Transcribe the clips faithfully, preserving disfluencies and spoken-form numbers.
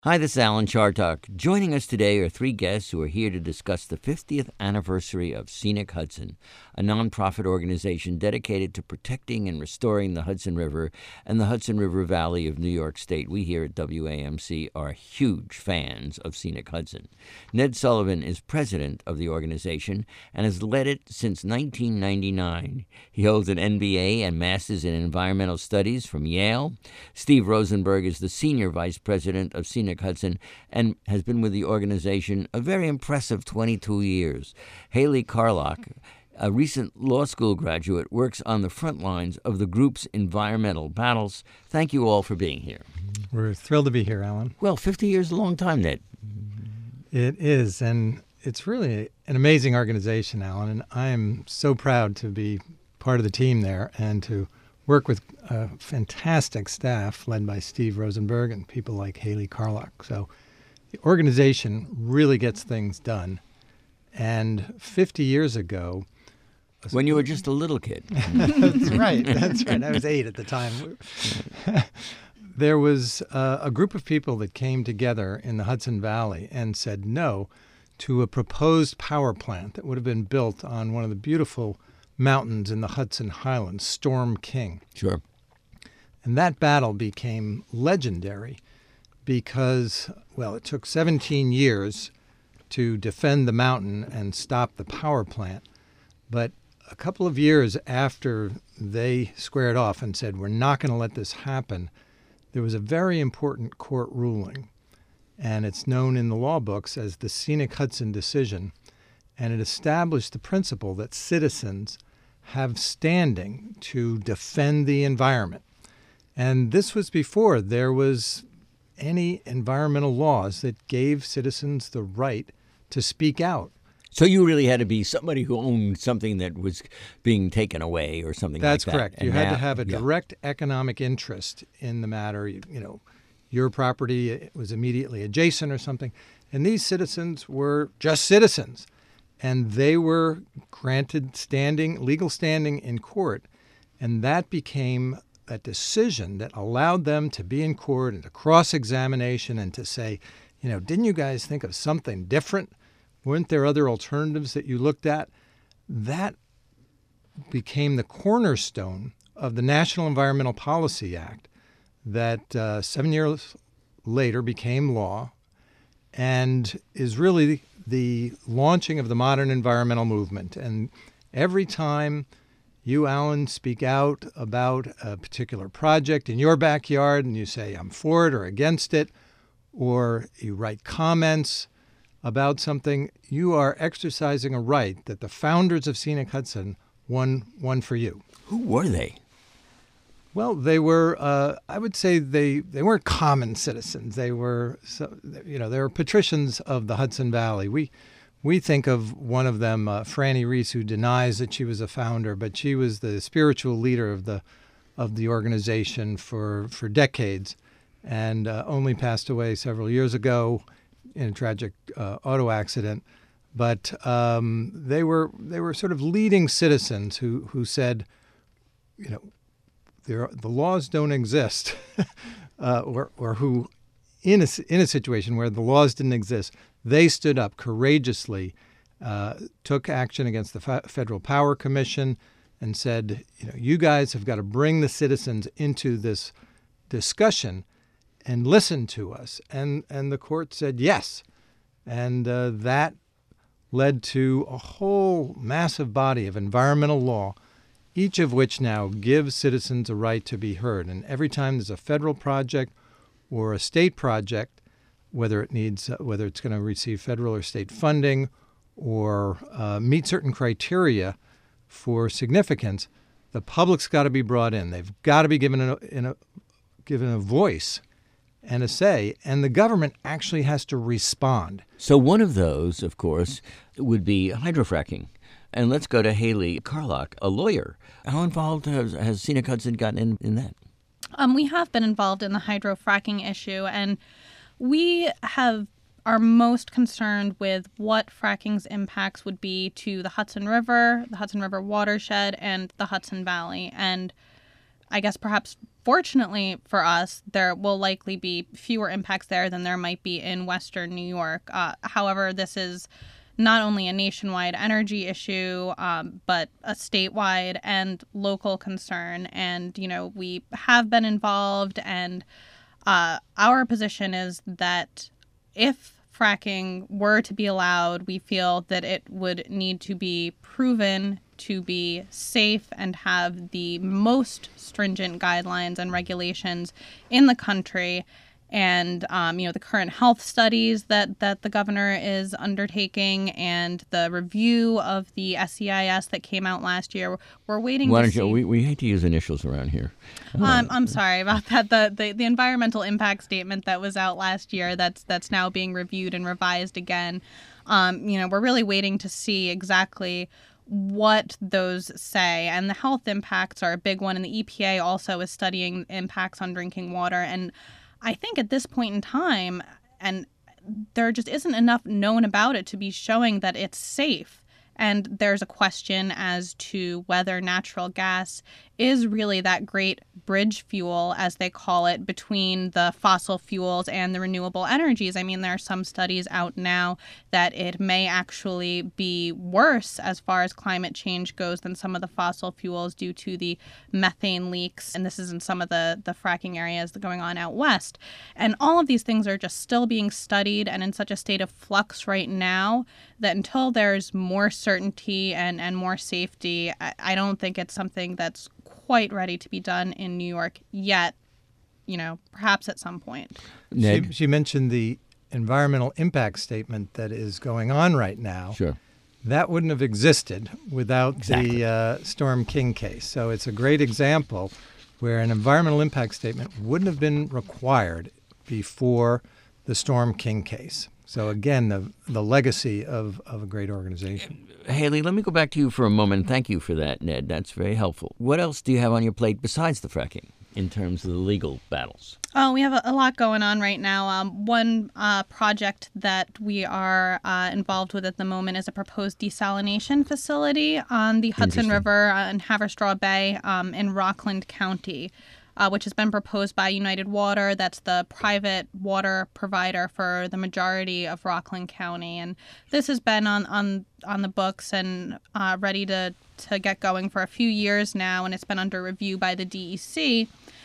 Hi, this is Alan Chartock. Joining us today are three guests who are here to discuss the fiftieth anniversary of Scenic Hudson, a nonprofit organization dedicated to protecting and restoring the Hudson River and the Hudson River Valley of New York State. We here at W A M C are huge fans of Scenic Hudson. Ned Sullivan is president of the organization and has led it since nineteen ninety-nine. He holds an M B A and Master's in Environmental Studies from Yale. Steve Rosenberg is the senior vice president of Scenic Hudson and has been with the organization a very impressive twenty-two years. Haley Carlock, a recent law school graduate, works on the front lines of the group's environmental battles. Thank you all for being here. We're thrilled to be here, Alan. Well, fifty years is a long time, Ned. It is, and it's really an amazing organization, Alan, and I am so proud to be part of the team there and to work with a fantastic staff led by Steve Rosenberg and people like Haley Carlock. So the organization really gets things done. And fifty years ago... When you were just a little kid. That's right. That's right. I was eight at the time. There was uh, a group of people that came together in the Hudson Valley and said no to a proposed power plant that would have been built on one of the beautiful mountains in the Hudson Highlands, Storm King. Sure. And that battle became legendary because, well, it took seventeen years to defend the mountain and stop the power plant. But a couple of years after they squared off and said, we're not going to let this happen, there was a very important court ruling. And it's known in the law books as the Scenic Hudson decision. And it established the principle that citizens have standing to defend the environment. And this was before there was any environmental laws that gave citizens the right to speak out. So you really had to be somebody who owned something that was being taken away or something That's like that. correct. You And had now- to have a yeah. direct economic interest in the matter. You, you know, your property was immediately adjacent or something. And these citizens were just citizens. And they were granted standing, legal standing in court. And that became a decision that allowed them to be in court and to cross-examination and to say, you know, didn't you guys think of something different? Weren't there other alternatives that you looked at? That became the cornerstone of the National Environmental Policy Act that uh, seven years later became law and is really the launching of the modern environmental movement. And every time you, Alan, speak out about a particular project in your backyard and you say, I'm for it or against it, or you write comments about something, you are exercising a right that the founders of Scenic Hudson won, won for you. Who were they? Well, they were, uh, I would say they, they weren't common citizens. They were, so, you know, they were patricians of the Hudson Valley. We we think of one of them, uh, Franny Reese, who denies that she was a founder, but she was the spiritual leader of the of the organization for, for decades and uh, only passed away several years ago in a tragic uh, auto accident. But um, they were they were sort of leading citizens who, who said, you know, There, the laws don't exist, uh, or, or who, in a, in a situation where the laws didn't exist, they stood up courageously, uh, took action against the F- Federal Power Commission and said, you know, you guys have got to bring the citizens into this discussion and listen to us. And, and the court said yes. And uh, that led to a whole massive body of environmental law, each of which now gives citizens a right to be heard. And every time there's a federal project or a state project, whether it needs, uh, whether it's going to receive federal or state funding or uh, meet certain criteria for significance, the public's got to be brought in. They've got to be given a, in a, given a voice and a say, and the government actually has to respond. So one of those, of course, would be hydrofracking. And let's go to Haley Carlock, a lawyer. How involved has, has Scenic Hudson gotten in, in that? Um, we have been involved in the hydrofracking issue, and we have are most concerned with what fracking's impacts would be to the Hudson River, the Hudson River watershed, and the Hudson Valley. And I guess perhaps fortunately for us, there will likely be fewer impacts there than there might be in Western New York. Uh, however, this is not only a nationwide energy issue, um, but a statewide and local concern. And, you know, we have been involved, and uh, our position is that if fracking were to be allowed, we feel that it would need to be proven to be safe and have the most stringent guidelines and regulations in the country. And, um, you know, the current health studies that, that the governor is undertaking and the review of the S E I S that came out last year, we're waiting Why to don't see. you, we, we hate to use initials around here. Um, I'm sorry about that. The, the the environmental impact statement that was out last year, that's that's now being reviewed and revised again. Um, you know, we're really waiting to see exactly what those say. And the health impacts are a big one. And the E P A also is studying impacts on drinking water. And I think at this point in time, and there just isn't enough known about it to be showing that it's safe. And there's a question as to whether natural gas is really that great bridge fuel, as they call it, between the fossil fuels and the renewable energies. I mean, there are some studies out now that it may actually be worse as far as climate change goes than some of the fossil fuels due to the methane leaks. And this is in some of the, the fracking areas that are going on out west. And all of these things are just still being studied and in such a state of flux right now that until there's more certainty and, and more safety, I, I don't think it's something that's quite ready to be done in New York yet, you know, perhaps at some point. She, she mentioned the environmental impact statement that is going on right now. Sure. That wouldn't have existed without Exactly. the uh, Storm King case. So it's a great example where an environmental impact statement wouldn't have been required before the Storm King case. So again, the the legacy of, of a great organization. Haley, let me go back to you for a moment. Thank you for that, Ned. That's very helpful. What else do you have on your plate besides the fracking in terms of the legal battles? Oh, we have a, a lot going on right now. Um, one uh, project that we are uh, involved with at the moment is a proposed desalination facility on the Hudson Interesting. River uh, in Haverstraw Bay um, in Rockland County, uh, which has been proposed by United Water. That's the private water provider for the majority of Rockland County. And this has been on, on, on the books and uh, ready to, to get going for a few years now, and it's been under review by the D E C.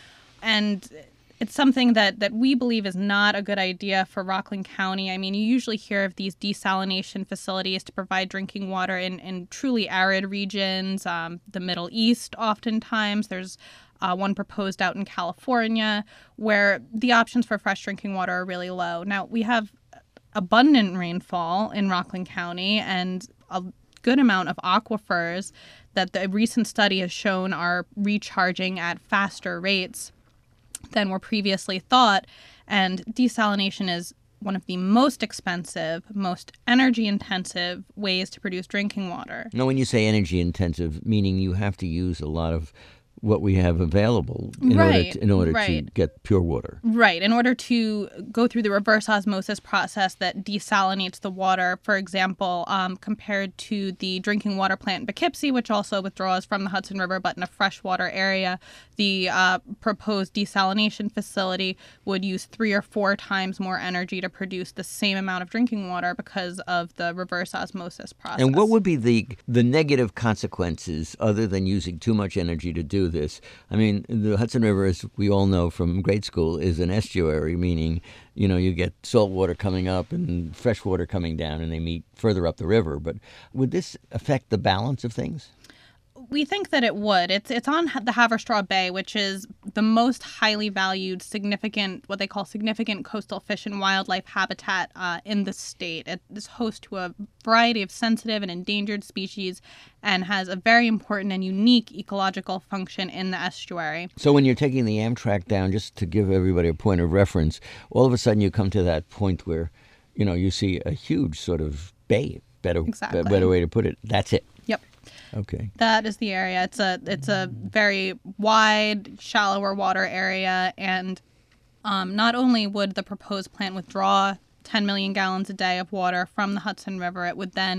And it's something that, that we believe is not a good idea for Rockland County. I mean, you usually hear of these desalination facilities to provide drinking water in, in truly arid regions, um, the Middle East oftentimes. There's uh, one proposed out in California where the options for fresh drinking water are really low. Now, we have abundant rainfall in Rockland County and a good amount of aquifers that the recent study has shown are recharging at faster rates than were previously thought. And desalination is one of the most expensive, most energy-intensive ways to produce drinking water. Now, when you say energy-intensive, meaning you have to use a lot of what we have available in order Right, to, in order to right. get pure water. Right. In order to go through the reverse osmosis process that desalinates the water, for example, um, compared to the drinking water plant in Poughkeepsie, which also withdraws from the Hudson River, but in a freshwater area, the uh, proposed desalination facility would use three or four times more energy to produce the same amount of drinking water because of the reverse osmosis process. And what would be the the negative consequences other than using too much energy to do this? I mean, the Hudson River, as we all know from grade school, is an estuary, meaning, you know, you get salt water coming up and fresh water coming down, and they meet further up the river. But would this affect the balance of things? We think that it would. It's it's on the Haverstraw Bay, which is the most highly valued, significant, what they call significant coastal fish and wildlife habitat uh, in the state. It is host to a variety of sensitive and endangered species and has a very important and unique ecological function in the estuary. So when you're taking the Amtrak down, just to give everybody a point of reference, all of a sudden you come to that point where, you know, you see a huge sort of bay, better, Exactly. be- better way to put it. That's it. Yep. Okay. That is the area. It's a it's a very wide, shallower water area, and um, not only would the proposed plant withdraw ten million gallons a day of water from the Hudson River, it would then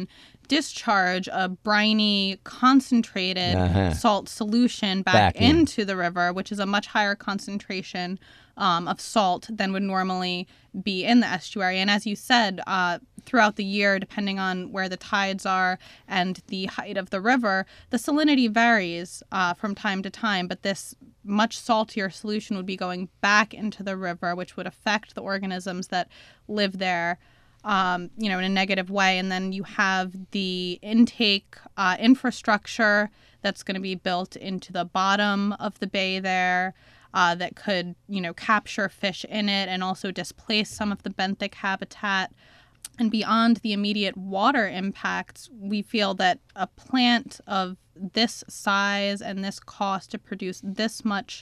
discharge a briny, concentrated Uh-huh. salt solution back, Back in. into the river, which is a much higher concentration um, of salt than would normally be in the estuary. And as you said, uh, throughout the year, depending on where the tides are and the height of the river, the salinity varies uh, from time to time. But this much saltier solution would be going back into the river, which would affect the organisms that live there, um, you know, in a negative way. And then you have the intake uh, infrastructure that's going to be built into the bottom of the bay there, uh, that could, you know, capture fish in it and also displace some of the benthic habitat. And beyond the immediate water impacts, we feel that a plant of this size and this cost to produce this much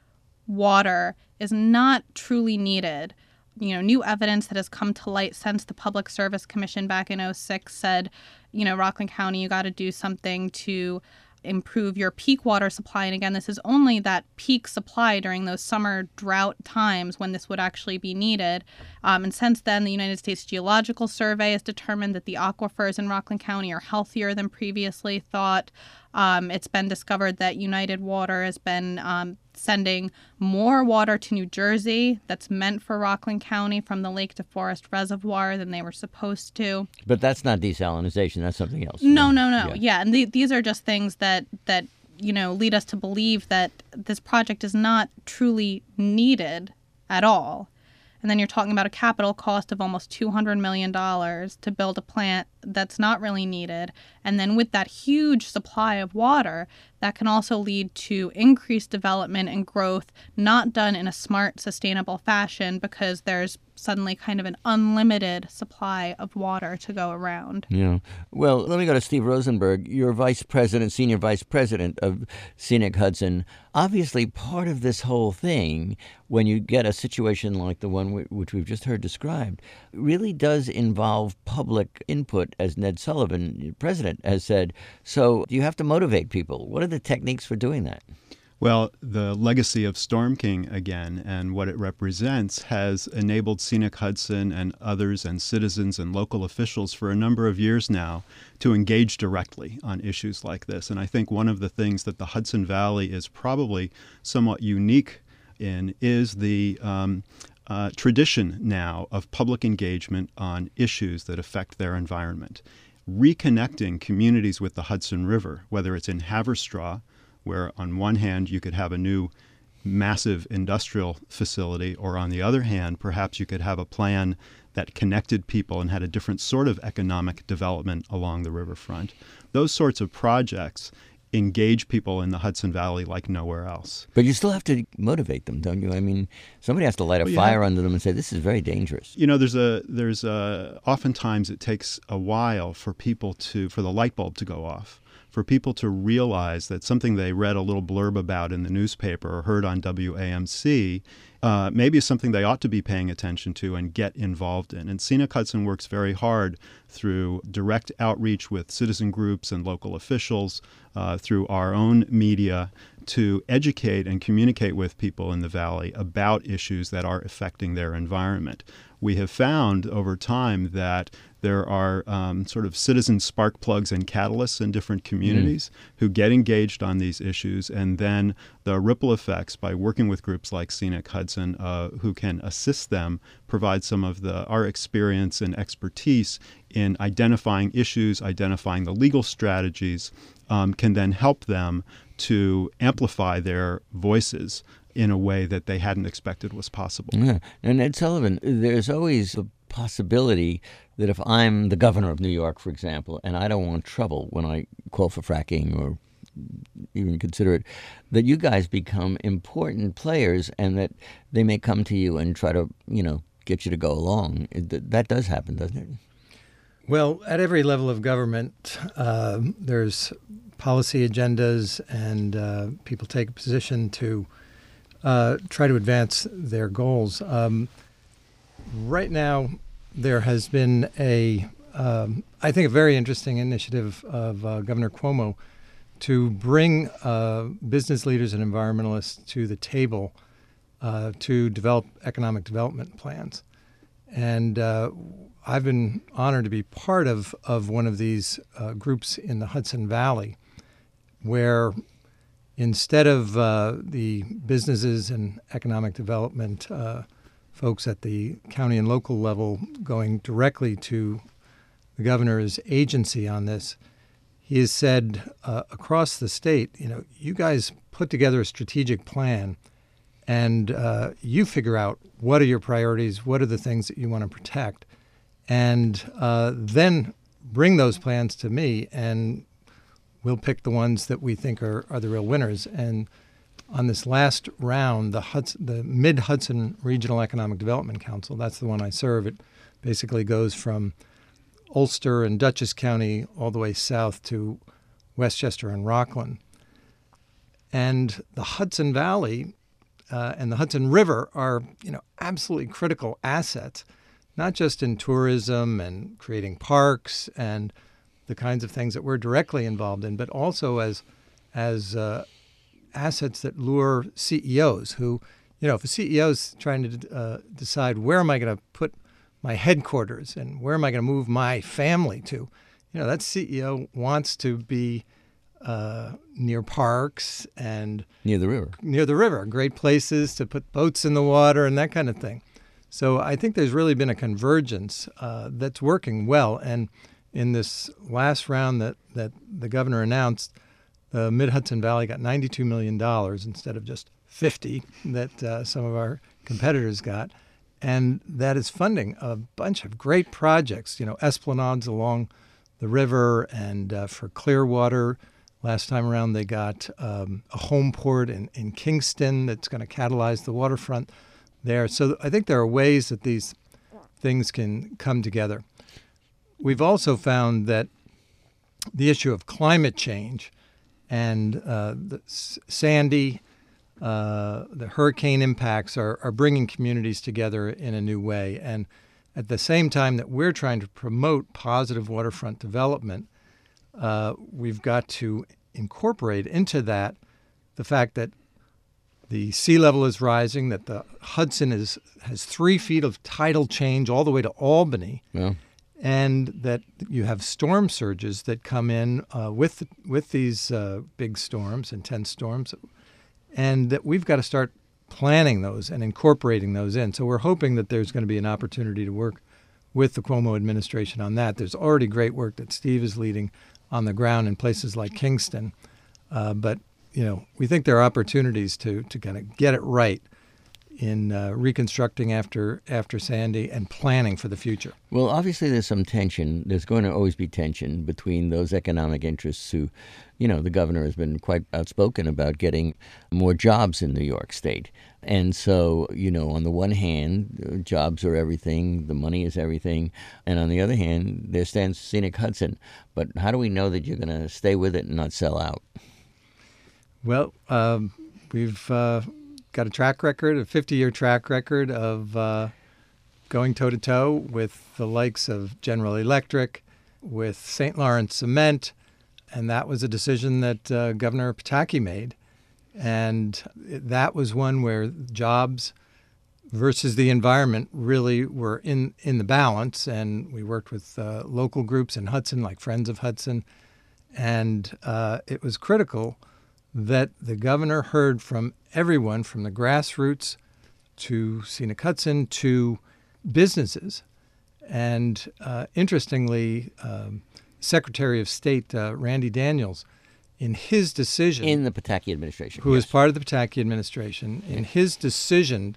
water is not truly needed. You know, new evidence that has come to light since the Public Service Commission back in oh six said, you know, Rockland County, you got to do something to improve your peak water supply. And again, this is only that peak supply during those summer drought times when this would actually be needed. Um, and since then, the United States Geological Survey has determined that the aquifers in Rockland County are healthier than previously thought. Um, it's been discovered that United Water has been um, sending more water to New Jersey that's meant for Rockland County from the Lake to Forest Reservoir than they were supposed to. But that's not desalinization. That's something else. No, no, no. Yeah. Yeah, and the, these are just things that, that, you know, lead us to believe that this project is not truly needed at all. And then you're talking about a capital cost of almost two hundred million dollars to build a plant that's not really needed. And then with that huge supply of water, that can also lead to increased development and growth, not done in a smart, sustainable fashion, because there's suddenly kind of an unlimited supply of water to go around. Yeah. Well, let me go to Steve Rosenberg. You're vice president, senior vice president of Scenic Hudson. Obviously, part of this whole thing, when you get a situation like the one w- which we've just heard described, really does involve public input, as Ned Sullivan, president, has said. So you have to motivate people. What are the techniques for doing that? Well, the legacy of Storm King, again, and what it represents has enabled Scenic Hudson and others and citizens and local officials for a number of years now to engage directly on issues like this. And I think one of the things that the Hudson Valley is probably somewhat unique in is the um, uh, tradition now of public engagement on issues that affect their environment. Reconnecting communities with the Hudson River, whether it's in Haverstraw, where on one hand you could have a new massive industrial facility, or on the other hand, perhaps you could have a plan that connected people and had a different sort of economic development along the riverfront. Those sorts of projects engage people in the Hudson Valley like nowhere else. But you still have to motivate them, don't you? I mean, somebody has to light a Well, fire have, under them and say, this is very dangerous. You know, there's a, there's a, oftentimes it takes a while for people to, for the light bulb to go off, for people to realize that something they read a little blurb about in the newspaper or heard on W A M C uh, maybe is something they ought to be paying attention to and get involved in. And Scenic Hudson works very hard through direct outreach with citizen groups and local officials, uh, through our own media, to educate and communicate with people in the valley about issues that are affecting their environment. We have found over time that there are um, sort of citizen spark plugs and catalysts in different communities mm. who get engaged on these issues, and then the ripple effects by working with groups like Scenic Hudson, uh, who can assist them, provide some of the our experience and expertise in identifying issues, identifying the legal strategies, um, can then help them to amplify their voices in a way that they hadn't expected was possible. Yeah. And Ed Sullivan, there's always a possibility that if I'm the governor of New York, for example, and I don't want trouble when I call for fracking or even consider it, that you guys become important players and that they may come to you and try to, you know, get you to go along. That does happen, doesn't it? Well, at every level of government, uh, there's policy agendas, and uh, people take a position to uh, try to advance their goals. Um, right now, there has been a, um, I think, a very interesting initiative of uh, Governor Cuomo to bring uh, business leaders and environmentalists to the table uh, to develop economic development plans. And uh, I've been honored to be part of, of one of these uh, groups in the Hudson Valley where instead of uh, the businesses and economic development uh, folks at the county and local level going directly to the governor's agency on this, he has said uh, across the state, you know, you guys put together a strategic plan and uh, you figure out what are your priorities, what are the things that you want to protect, and uh, then bring those plans to me, and we'll pick the ones that we think are, are the real winners. And on this last round, the Hudson, the Mid-Hudson Regional Economic Development Council, that's the one I serve. It basically goes from Ulster and Dutchess County all the way south to Westchester and Rockland. And the Hudson Valley uh, and the Hudson River are, you know, absolutely critical assets, not just in tourism and creating parks and the kinds of things that we're directly involved in, but also as as uh, assets that lure C E Os who, you know, if a C E O is trying to uh, decide where am I going to put my headquarters and where am I going to move my family to, you know, that C E O wants to be uh, near parks and near the river, near the river, great places to put boats in the water and that kind of thing. So I think there's really been a convergence uh, that's working well. And in this last round that, that the governor announced, the Mid-Hudson Valley got ninety-two million dollars instead of just fifty that uh, some of our competitors got. And that is funding a bunch of great projects, you know, esplanades along the river, and uh, for Clearwater, last time around they got um, a home port in, in Kingston that's going to catalyze the waterfront there. So I think there are ways that these things can come together. We've also found that the issue of climate change and uh, the Sandy, uh, the hurricane impacts are, are bringing communities together in a new way. And at the same time that we're trying to promote positive waterfront development, uh, we've got to incorporate into that the fact that the sea level is rising, that the Hudson is has three feet of tidal change all the way to Albany. Yeah. And that you have storm surges that come in uh, with with these uh, big storms, intense storms, and that we've got to start planning those and incorporating those in. So we're hoping that there's going to be an opportunity to work with the Cuomo administration on that. There's already great work that Steve is leading on the ground in places like Kingston, uh, but you know we think there are opportunities to to kind of get it right in uh, reconstructing after after Sandy and planning for the future. Well, obviously there's some tension. There's going to always be tension between those economic interests who, you know, the governor has been quite outspoken about getting more jobs in New York State. And so, you know, on the one hand, jobs are everything, the money is everything. And on the other hand, there stands Scenic Hudson. But how do we know that you're going to stay with it and not sell out? Well, um, we've... Uh, got a track record, a fifty-year track record of uh, going toe-to-toe with the likes of General Electric, with Saint Lawrence Cement, and that was a decision that uh, Governor Pataki made. And that was one where jobs versus the environment really were in, in the balance, and we worked with uh, local groups in Hudson, like Friends of Hudson, and uh, it was critical that the governor heard from everyone, from the grassroots to Scenic Hudson to businesses. And uh, interestingly, um, Secretary of State uh, Randy Daniels, in his decision... In the Pataki administration. Who yes. was part of the Pataki administration, in his decision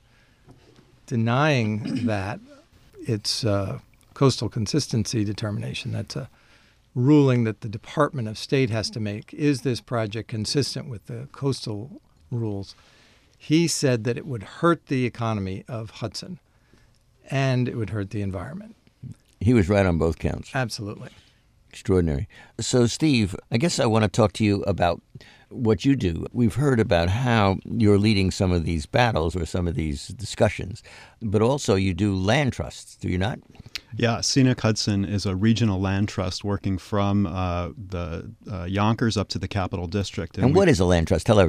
denying that, it's uh, coastal consistency determination, that's a ruling that the Department of State has to make. Is this project consistent with the coastal rules? He said that it would hurt the economy of Hudson and it would hurt the environment. He was right on both counts. Absolutely. Extraordinary. So, Steve, I guess I want to talk to you about what you do. We've heard about how you're leading some of these battles or some of these discussions, but also you do land trusts, do you not? Yeah, Scenic Hudson is a regional land trust working from uh, the uh, Yonkers up to the Capital District. And, and what is a land trust? Tell everybody.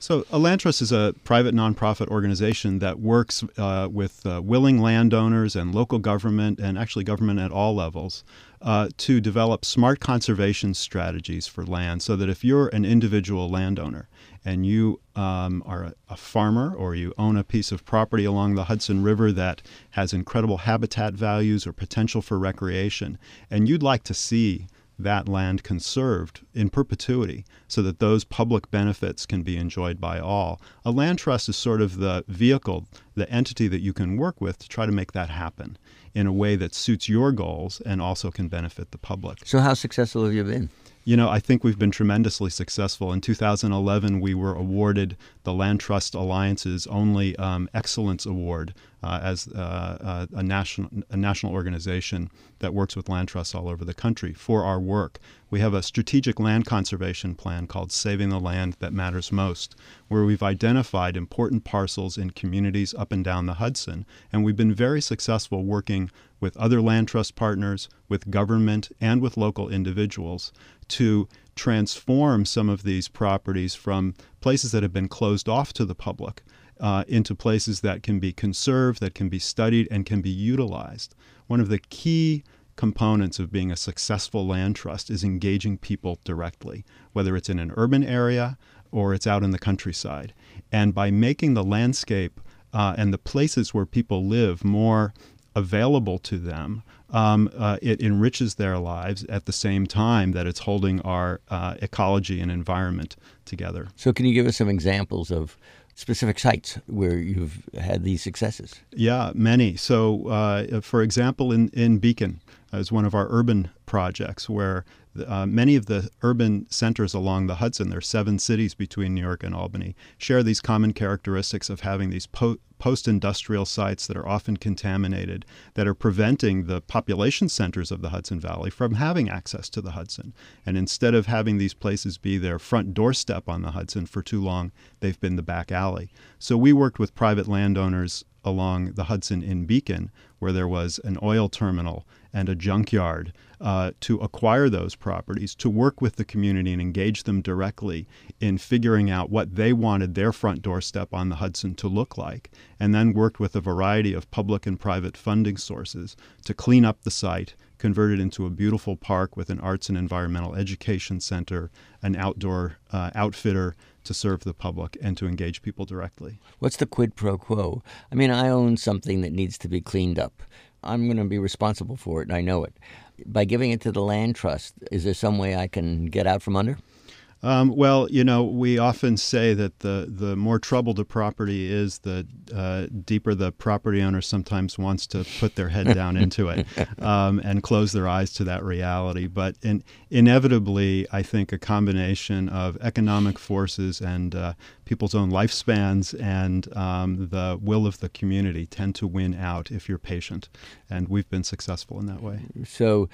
So a land trust is a private nonprofit organization that works uh, with uh, willing landowners and local government, and actually government at all levels, uh, to develop smart conservation strategies for land, so that if you're an individual landowner and you um, are a, a farmer, or you own a piece of property along the Hudson River that has incredible habitat values or potential for recreation, and you'd like to see that land conserved in perpetuity so that those public benefits can be enjoyed by all, a land trust is sort of the vehicle, the entity that you can work with to try to make that happen in a way that suits your goals and also can benefit the public. So how successful have you been? You know, I think we've been tremendously successful. In two thousand eleven, we were awarded the Land Trust Alliance's only um, Excellence Award uh, as uh, uh, a national a national organization that works with land trusts all over the country for our work. We have a strategic land conservation plan called Saving the Land That Matters Most, where we've identified important parcels in communities up and down the Hudson, and we've been very successful working with other land trust partners, with government, and with local individuals to transform some of these properties from places that have been closed off to the public uh, into places that can be conserved, that can be studied, and can be utilized. One of the key components of being a successful land trust is engaging people directly, whether it's in an urban area or it's out in the countryside. And by making the landscape uh, and the places where people live more available to them, um, uh, it enriches their lives at the same time that it's holding our uh, ecology and environment together. So can you give us some examples of specific sites where you've had these successes? Yeah, many. So, uh, for example, in, in Beacon is one of our urban projects where uh, many of the urban centers along the Hudson, there are seven cities between New York and Albany, share these common characteristics of having these po- post-industrial sites that are often contaminated, that are preventing the population centers of the Hudson Valley from having access to the Hudson. And instead of having these places be their front doorstep on the Hudson for too long, they've been the back alley. So we worked with private landowners along the Hudson in Beacon, where there was an oil terminal and a junkyard, uh, to acquire those properties, to work with the community and engage them directly in figuring out what they wanted their front doorstep on the Hudson to look like, and then worked with a variety of public and private funding sources to clean up the site, convert it into a beautiful park with an arts and environmental education center, an outdoor uh, outfitter to serve the public, and to engage people directly. What's the quid pro quo? I mean, I own something that needs to be cleaned up. I'm going to be responsible for it, and I know it. By giving it to the land trust, is there some way I can get out from under? Um, well, you know, we often say that the, the more troubled a property is, the uh, deeper the property owner sometimes wants to put their head down into it um, and close their eyes to that reality. But in, inevitably, I think a combination of economic forces and uh, people's own lifespans and um, the will of the community tend to win out if you're patient. And we've been successful in that way. So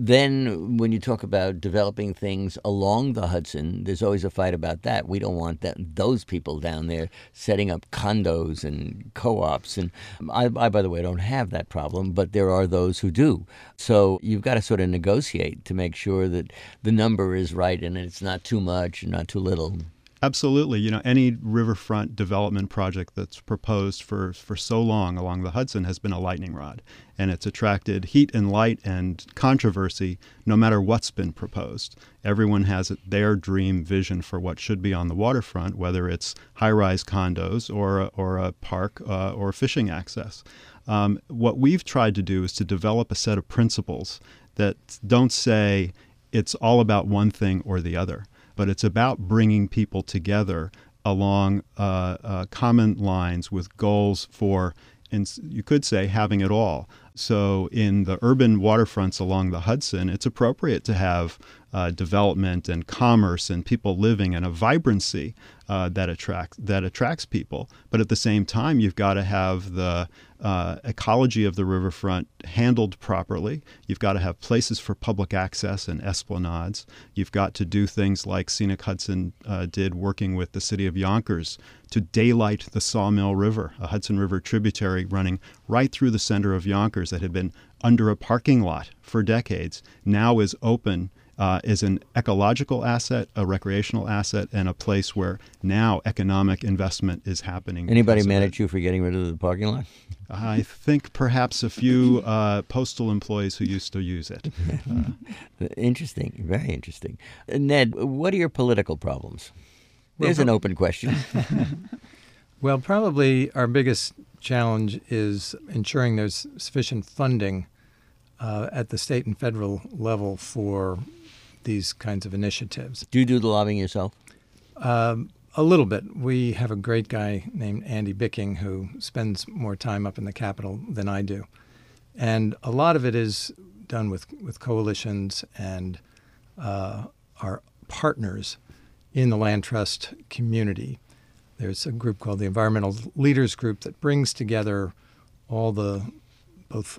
then when you talk about developing things along the Hudson, there's always a fight about that. We don't want that those people down there setting up condos and co-ops. And I, I, by the way, don't have that problem, but there are those who do. So you've got to sort of negotiate to make sure that the number is right and it's not too much and not too little. Absolutely. You know, any riverfront development project that's proposed for, for so long along the Hudson has been a lightning rod. And it's attracted heat and light and controversy no matter what's been proposed. Everyone has their dream vision for what should be on the waterfront, whether it's high-rise condos or a, or a park uh, or fishing access. Um, what we've tried to do is to develop a set of principles that don't say it's all about one thing or the other, but it's about bringing people together along uh, uh, common lines with goals for, and you could say, having it all. So in the urban waterfronts along the Hudson, it's appropriate to have uh, development and commerce and people living and a vibrancy uh, that attracts that attracts people. But at the same time, you've got to have the uh, ecology of the riverfront handled properly. You've got to have places for public access and esplanades. You've got to do things like Scenic Hudson uh, did, working with the city of Yonkers to daylight the Sawmill River, a Hudson River tributary running right through the center of Yonkers that had been under a parking lot for decades, now is open uh, is an ecological asset, a recreational asset, and a place where now economic investment is happening. Anybody mad at you for getting rid of the parking lot? I think perhaps a few uh, postal employees who used to use it. Uh, Interesting, very interesting. Ned, what are your political problems? There's an open question. Well, probably our biggest challenge is ensuring there's sufficient funding uh, at the state and federal level for these kinds of initiatives. Do you do the lobbying yourself? Um, a little bit. We have a great guy named Andy Bicking who spends more time up in the Capitol than I do. And a lot of it is done with, with coalitions and uh, our partners in the land trust community. There's a group called the Environmental Leaders Group that brings together all the, both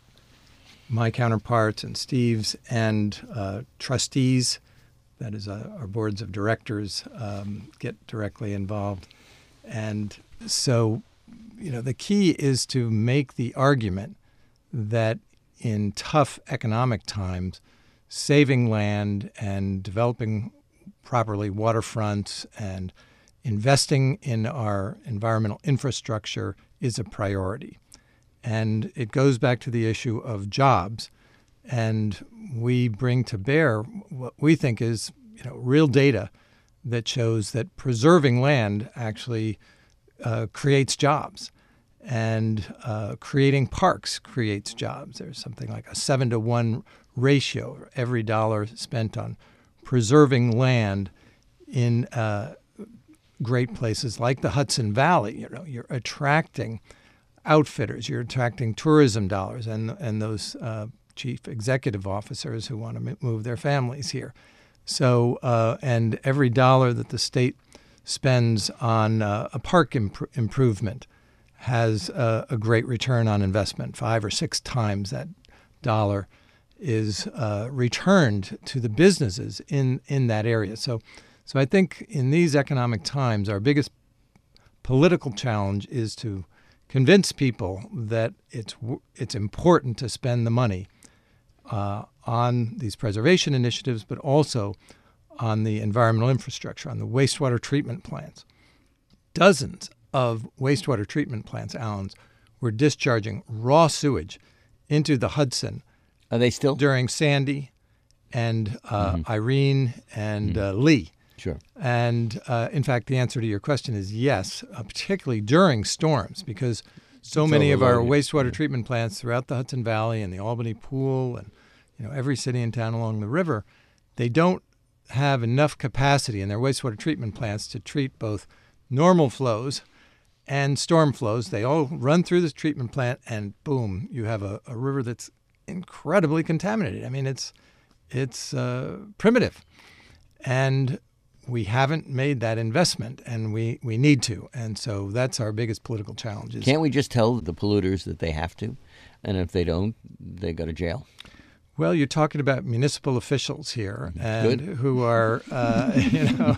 my counterparts and Steve's and uh, trustees, that is uh, our boards of directors, um, get directly involved. And so, you know, the key is to make the argument that in tough economic times, saving land and developing properly waterfronts and investing in our environmental infrastructure is a priority. And it goes back to the issue of jobs. And we bring to bear what we think is, you know, real data that shows that preserving land actually uh, creates jobs. And uh, creating parks creates jobs. There's something like a seven to one ratio. Every dollar spent on preserving land in uh, great places like the Hudson Valley, you know, you're attracting outfitters, you're attracting tourism dollars, and and those uh, chief executive officers who want to move their families here. So, uh, and every dollar that the state spends on uh, a park imp- improvement has uh, a great return on investment. Five or six times that dollar is uh, returned to the businesses in, in that area. So, so I think in these economic times, our biggest political challenge is to convince people that it's it's important to spend the money uh, on these preservation initiatives, but also on the environmental infrastructure, on the wastewater treatment plants. Dozens of wastewater treatment plants, Allens, were discharging raw sewage into the Hudson. Are they still? During Sandy and uh, mm-hmm. Irene and mm-hmm. uh, Lee. Sure. And uh, in fact, the answer to your question is yes, uh, particularly during storms, because so It's many of our overloaded. wastewater Yeah. treatment plants throughout the Hudson Valley and the Albany Pool and, you know, every city and town along the river, they don't have enough capacity in their wastewater treatment plants to treat both normal flows and storm flows. They all run through this treatment plant, and boom, you have a, a river that's incredibly contaminated. I mean, it's it's uh, primitive, and we haven't made that investment, and we, we need to. And so that's our biggest political challenge. Is, Can't we just tell the polluters that they have to, and if they don't, they go to jail? Well, you're talking about municipal officials here, and Good. who are, uh, you know,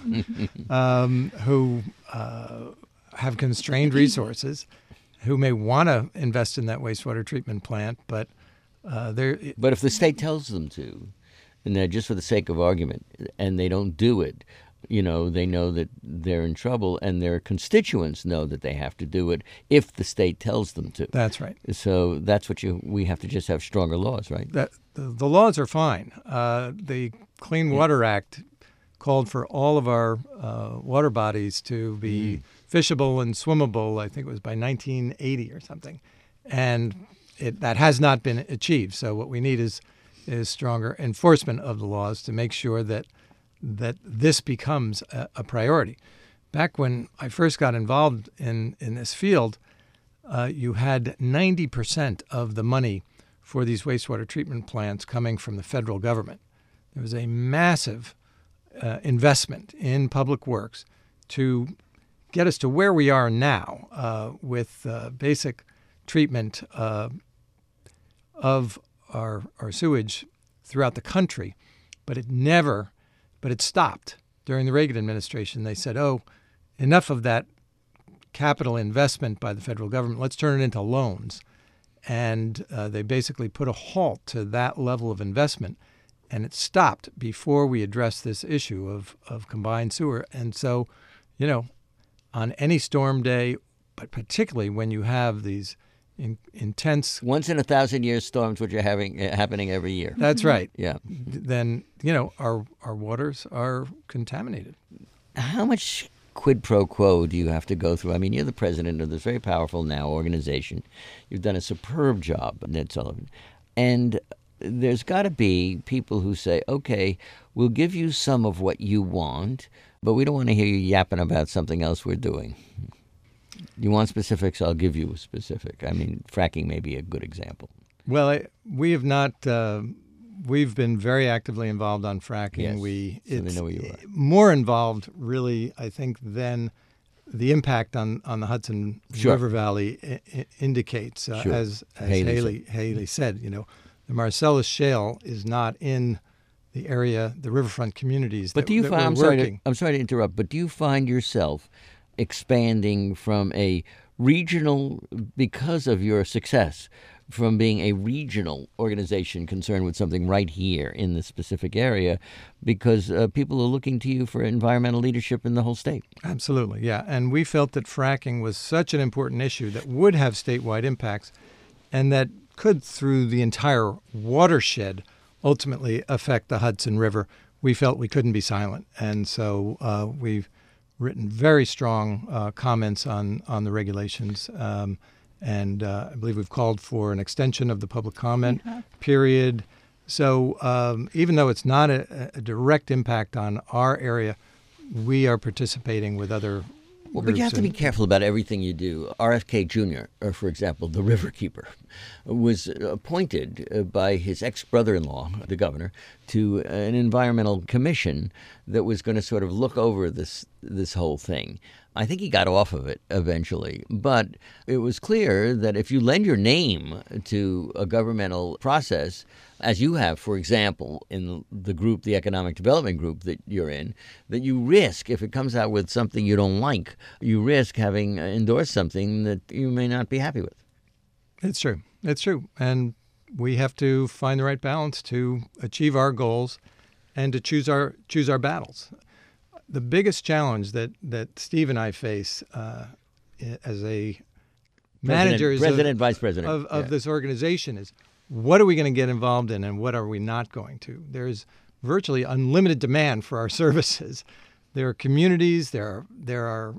um, who uh, have constrained resources, who may want to invest in that wastewater treatment plant, but uh, they're. But if the state tells them to, and they're just for the sake of argument, and they don't do it, you know, they know that they're in trouble, and their constituents know that they have to do it if the state tells them to. That's right. So that's what you. We have to just have stronger laws, right? That the, the laws are fine. Uh, the Clean Water Act called for all of our uh, water bodies to be mm. fishable and swimmable. I think it was by nineteen eighty or something, and it, that has not been achieved. So what we need is is stronger enforcement of the laws to make sure that that this becomes a, a priority. Back when I first got involved in, in this field, uh, you had ninety percent of the money for these wastewater treatment plants coming from the federal government. There was a massive uh, investment in public works to get us to where we are now uh, with uh, basic treatment uh, of our, our sewage throughout the country. But it never, but it stopped during the Reagan administration. They said, oh, enough of that capital investment by the federal government. Let's turn it into loans. And uh, they basically put a halt to that level of investment. and it stopped before we addressed this issue of, of combined sewer. And so, you know, on any storm day, but particularly when you have these in, intense once in a thousand year storms, which are having uh, happening every year. That's right. Yeah. Then, you know, our our waters are contaminated. How much quid pro quo do you have to go through? I mean, you're the president of this very powerful now organization. You've done a superb job, Ned Sullivan. And there's got to be people who say, okay, we'll give you some of what you want, but we don't want to hear you yapping about something else we're doing. You want specifics, I'll give you a specific. I mean, fracking may be a good example. Well, I, we have not, uh, we've been very actively involved on fracking. Yes, we, so they it's know where you are. More involved, really, I think, than the impact on, on the Hudson Sure. River Valley I- I indicates. Uh, Sure. As, as Haley Haley, Haley said, you know, the Marcellus Shale is not in the area, the riverfront communities But that, do you that find, we're I'm sorry, to, working. I'm sorry to interrupt, but do you find yourself expanding from a regional, because of your success, from being a regional organization concerned with something right here in the specific area, because uh, people are looking to you for environmental leadership in the whole state? Absolutely, yeah. And we felt that fracking was such an important issue that would have statewide impacts and that could, through the entire watershed, ultimately affect the Hudson River. We felt we couldn't be silent. And so uh, we've written very strong uh, comments on, on the regulations. Um, and uh, I believe we've called for an extension of the public comment period. So um, even though it's not a, a direct impact on our area, we are participating with other Well, but you have to be and- careful about everything you do. R F K Junior, or for example, the riverkeeper, was appointed uh, by his ex-brother-in-law, the governor, to an environmental commission that was going to sort of look over this this whole thing. I think he got off of it eventually, but it was clear that if you lend your name to a governmental process, as you have, for example, in the group, the Economic Development Group that you're in, that you risk, if it comes out with something you don't like, you risk having endorsed something that you may not be happy with. It's true. It's true. And we have to find the right balance to achieve our goals and to choose our choose our battles. The biggest challenge that, that Steve and I face uh, as a managers President, of, Vice President. of, of Yeah. this organization is, what are we going to get involved in and what are we not going to? There's virtually unlimited demand for our services. There are communities, there are, there are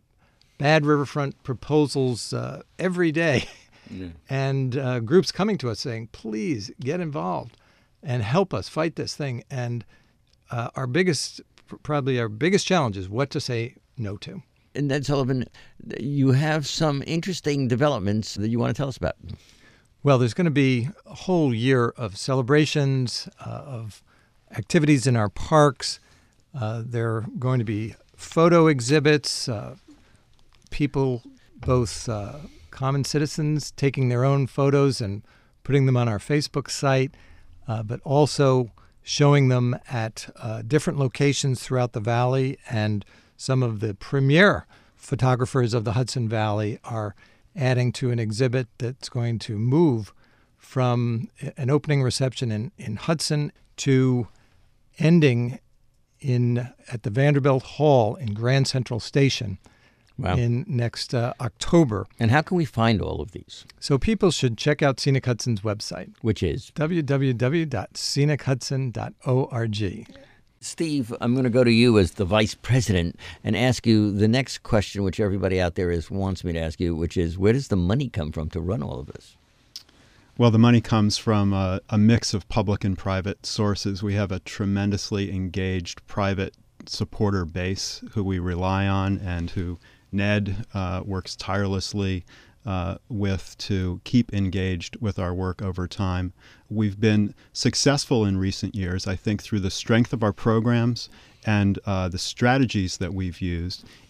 bad riverfront proposals uh, every day. Yeah. And uh, groups coming to us saying, please get involved and help us fight this thing. And uh, our biggest, probably our biggest challenge is what to say no to. And Ned Sullivan, you have some interesting developments that you want to tell us about. Well, there's going to be a whole year of celebrations, uh, of activities in our parks. Uh, there are going to be photo exhibits, uh, people, both uh, common citizens, taking their own photos and putting them on our Facebook site, uh, but also showing them at uh, different locations throughout the valley. And some of the premier photographers of the Hudson Valley are adding to an exhibit that's going to move from an opening reception in, in Hudson to ending in at the Vanderbilt Hall in Grand Central Station. Wow. In next uh, October. And how can we find all of these? So people should check out Scenic Hudson's website, Which is? w w w dot scenic hudson dot org. Steve, I'm going to go to you as the vice president and ask you the next question, which everybody out there is wants me to ask you, which is, where does the money come from to run all of this? Well, the money comes from a, a mix of public and private sources. We have a tremendously engaged private supporter base who we rely on and who Ned uh, works tirelessly uh, with to keep engaged with our work over time. We've been successful in recent years, I think, through the strength of our programs and uh, the strategies that we've used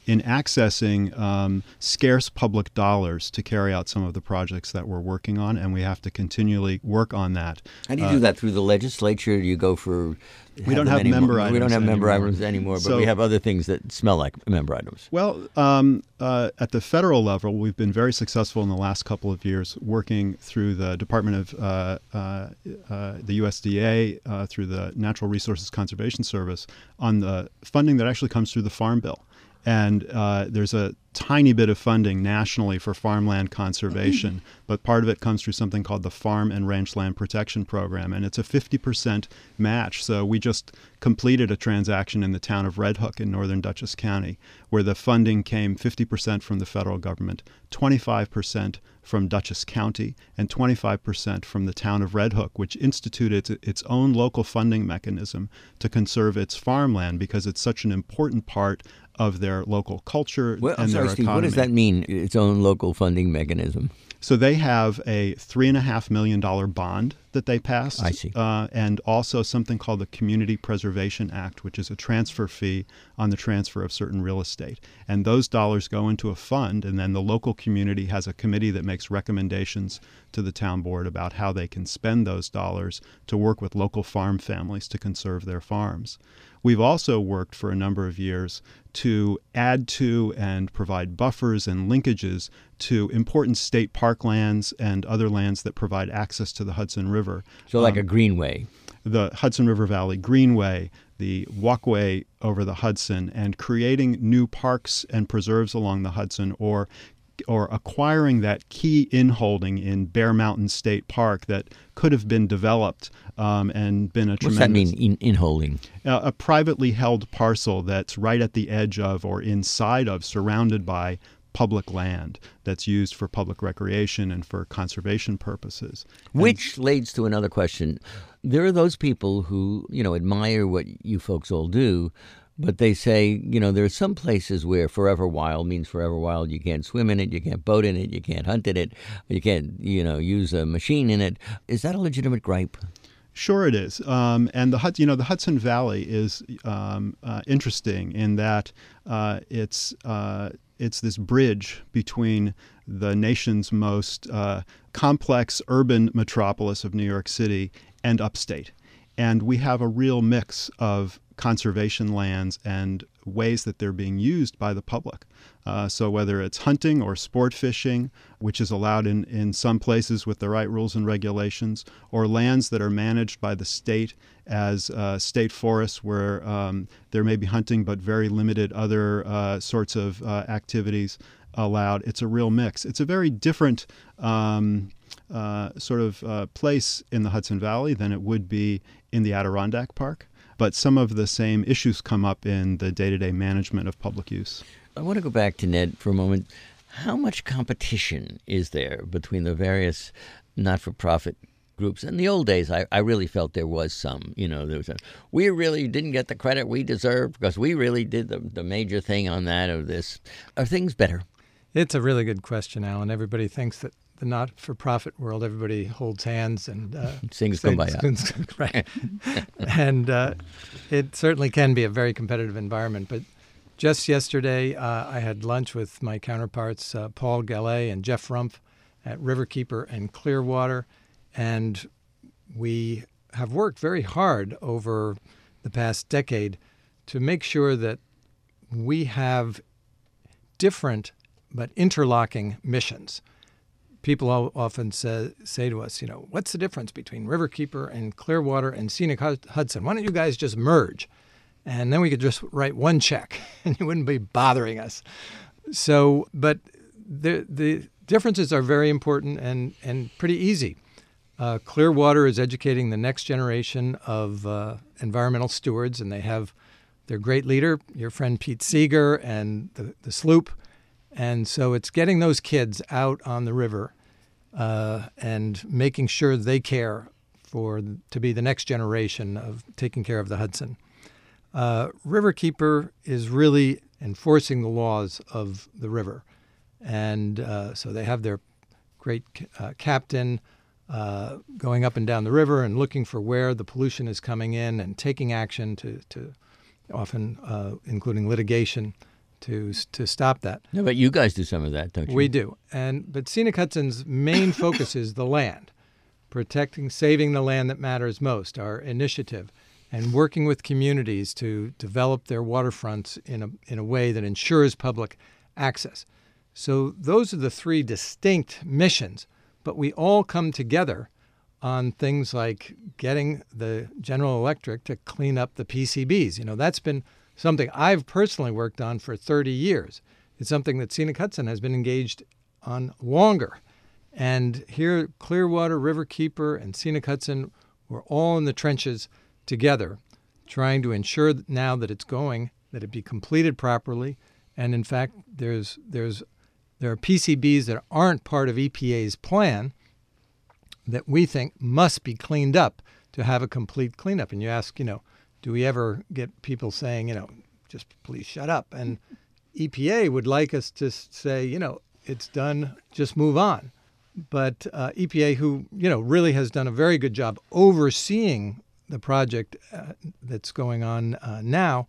in accessing um, scarce public dollars to carry out some of the projects that we're working on, and we have to continually work on that. How do you Uh, do that? Through the legislature? Do you go for... We don't them have anymore? member We don't items have member anymore. items anymore, but So- we have other things that smell like member items. Well, um, uh, at the federal level, we've been very successful in the last couple of years working through the Department of uh, uh, uh, the U S D A, uh, through the Natural Resources Conservation Service, on the funding that actually comes through the Farm Bill. And uh, there's a tiny bit of funding nationally for farmland conservation, but part of it comes through something called the Farm and Ranchland Protection Program, and it's a fifty percent match. So we just completed a transaction in the town of Red Hook in northern Dutchess County, where the funding came fifty percent from the federal government, twenty-five percent from Dutchess County, and twenty-five percent from the town of Red Hook, which instituted its, its own local funding mechanism to conserve its farmland because it's such an important part of their local culture Well, I'm and sorry, their Steve, economy. what does that mean, its own local funding mechanism? So they have a three and a half million dollar bond that they passed. I see. Uh, and also something called the Community Preservation Act, which is a transfer fee on the transfer of certain real estate. And those dollars go into a fund, and then the local community has a committee that makes recommendations to the town board about how they can spend those dollars to work with local farm families to conserve their farms. We've also worked for a number of years to add to and provide buffers and linkages to important state park lands and other lands that provide access to the Hudson River. So like Um, a greenway. the Hudson River Valley Greenway, the walkway over the Hudson, and creating new parks and preserves along the Hudson, or or acquiring that key inholding in Bear Mountain State Park that could have been developed um, and been a What's tremendous... that mean, in, in holding? Uh, a privately held parcel that's right at the edge of or inside of, surrounded by public land that's used for public recreation and for conservation purposes. And Which leads to another question. There are those people who, you know, admire what you folks all do, but they say, you know, there are some places where forever wild means forever wild. You can't swim in it, you can't boat in it, you can't hunt in it, you can't, you know, use a machine in it. Is that a legitimate gripe? Sure, it is. Um, and the Hud- you know the Hudson Valley is um, uh, interesting in that uh, it's uh, it's this bridge between the nation's most uh, complex urban metropolis of New York City and upstate, and we have a real mix of conservation lands and ways that they're being used by the public. Uh, so whether it's hunting or sport fishing, which is allowed in, in some places with the right rules and regulations, or lands that are managed by the state as uh, state forests where um, there may be hunting but very limited other uh, sorts of uh, activities allowed. It's a real mix. It's a very different um, uh, sort of uh, place in the Hudson Valley than it would be in the Adirondack Park. But some of the same issues come up in the day-to-day management of public use. I want to go back to Ned for a moment. How much competition is there between the various not-for-profit groups? In the old days, I, I really felt there was some. You know, there was a, we really didn't get the credit we deserved because we really did the, the major thing on that or this. Are things better? It's a really good question, Alan. Everybody thinks that the not-for-profit world, everybody holds hands and uh, Sings sings- Kumbaya. right. And uh, it certainly can be a very competitive environment. But just yesterday, uh, I had lunch with my counterparts, uh, Paul Gallet and Jeff Rumpf at Riverkeeper and Clearwater, and we have worked very hard over the past decade to make sure that we have different but interlocking missions. People al- often say, say to us, you know, what's the difference between Riverkeeper and Clearwater and Scenic Hud- Hudson? Why don't you guys just merge? And then we could just write one check and you wouldn't be bothering us. So, but the the differences are very important and, and pretty easy. Uh, Clearwater is educating the next generation of uh, environmental stewards, and they have their great leader, your friend Pete Seeger, and the, the sloop. And so it's getting those kids out on the river uh, and making sure they care for to be the next generation of taking care of the Hudson. Uh, Riverkeeper is really enforcing the laws of the river. And uh, so they have their great uh, captain uh, going up and down the river and looking for where the pollution is coming in and taking action to, to often uh, including litigation, to to stop that. No, but you guys do some of that, don't you? We do. And but Scenic Hudson's main focus is the land, protecting, saving the land that matters most, our initiative, and working with communities to develop their waterfronts in a in a way that ensures public access. So those are the three distinct missions, but we all come together on things like getting the General Electric to clean up the P C Bs. You know, that's been something I've personally worked on for thirty years. It's something that Scenic Hudson has been engaged on longer. And here, Clearwater, Riverkeeper, and Scenic Hudson, we're all in the trenches together, trying to ensure that now that it's going, that it be completed properly. And in fact, there's there's there are P C Bs that aren't part of E P A's plan that we think must be cleaned up to have a complete cleanup. And you ask, you know, do we ever get people saying, you know, just please shut up? And E P A would like us to say, you know, it's done, just move on. But uh, E P A, who, you know, really has done a very good job overseeing the project uh, that's going on uh, now,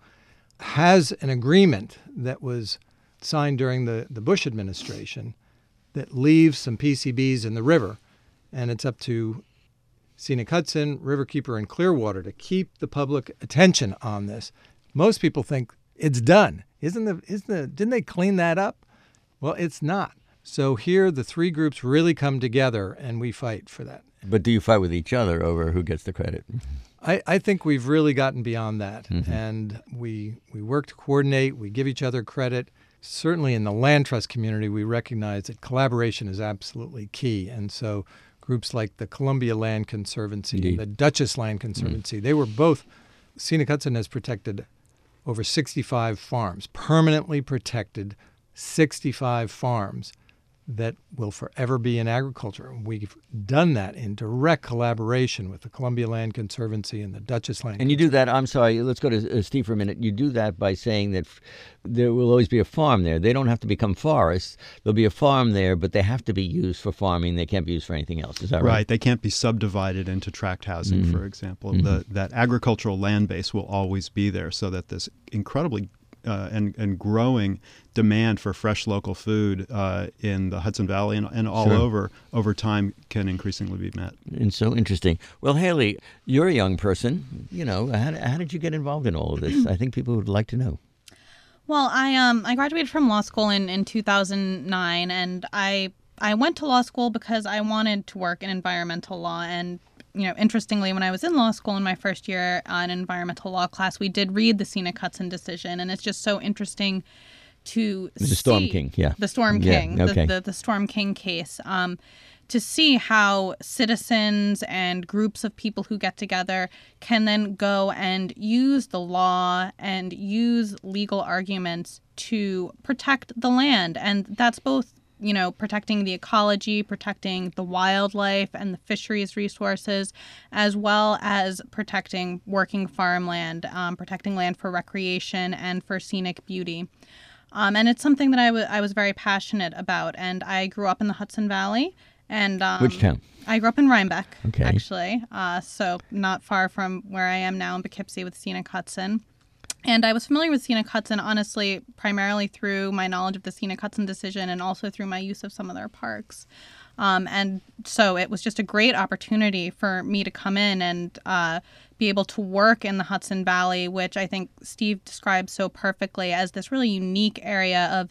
has an agreement that was signed during the, the Bush administration that leaves some P C Bs in the river. And it's up to Scenic Hudson, Riverkeeper, and Clearwater to keep the public attention on this. Most people think it's done. Isn't the, isn't the, didn't they clean that up? Well, it's not. So here the three groups really come together and we fight for that. But do you fight with each other over who gets the credit? I, I think we've really gotten beyond that. Mm-hmm. And we we work to coordinate. We give each other credit. Certainly in the land trust community, we recognize that collaboration is absolutely key. And so groups like the Columbia Land Conservancy Indeed. and the Dutchess Land Conservancy, mm. they were both, Scenic Hudson has protected over sixty-five farms, permanently protected sixty-five farms that will forever be in agriculture. We've done that in direct collaboration with the Columbia Land Conservancy and the Dutchess Land. And you do that, I'm sorry, let's go to uh, Steve for a minute. You do that by saying that f- there will always be a farm there. They don't have to become forests. There'll be a farm there, but they have to be used for farming. They can't be used for anything else. Is that right? Right. They can't be subdivided into tract housing, mm-hmm. for example. Mm-hmm. The, that agricultural land base will always be there so that this incredibly Uh, and, and growing demand for fresh local food uh, in the Hudson Valley and, and all Sure. over over time can increasingly be met. And so interesting. Well, Haley, you're a young person. You know, how, how did you get involved in all of this? I think people would like to know. Well, I um I graduated from law school in, in two thousand nine, and I I went to law school because I wanted to work in environmental law. And you know, interestingly, when I was in law school in my first year uh, in environmental law class, we did read the Scenic Hudson decision, and it's just so interesting to the see Storm King, yeah, the Storm yeah, King, okay. the, the the Storm King case, um, to see how citizens and groups of people who get together can then go and use the law and use legal arguments to protect the land, and that's both, you know, protecting the ecology, protecting the wildlife and the fisheries resources, as well as protecting working farmland, um, protecting land for recreation and for scenic beauty. Um, and it's something that I, w- I was very passionate about. And I grew up in the Hudson Valley. And um, Which town? I grew up in Rhinebeck, okay. actually. Uh, so not far from where I am now in Poughkeepsie with Scenic Hudson. And I was familiar with Scenic Hudson, honestly, primarily through my knowledge of the Scenic Hudson decision and also through my use of some of their parks. Um, and so it was just a great opportunity for me to come in and uh, be able to work in the Hudson Valley, which I think Steve described so perfectly as this really unique area of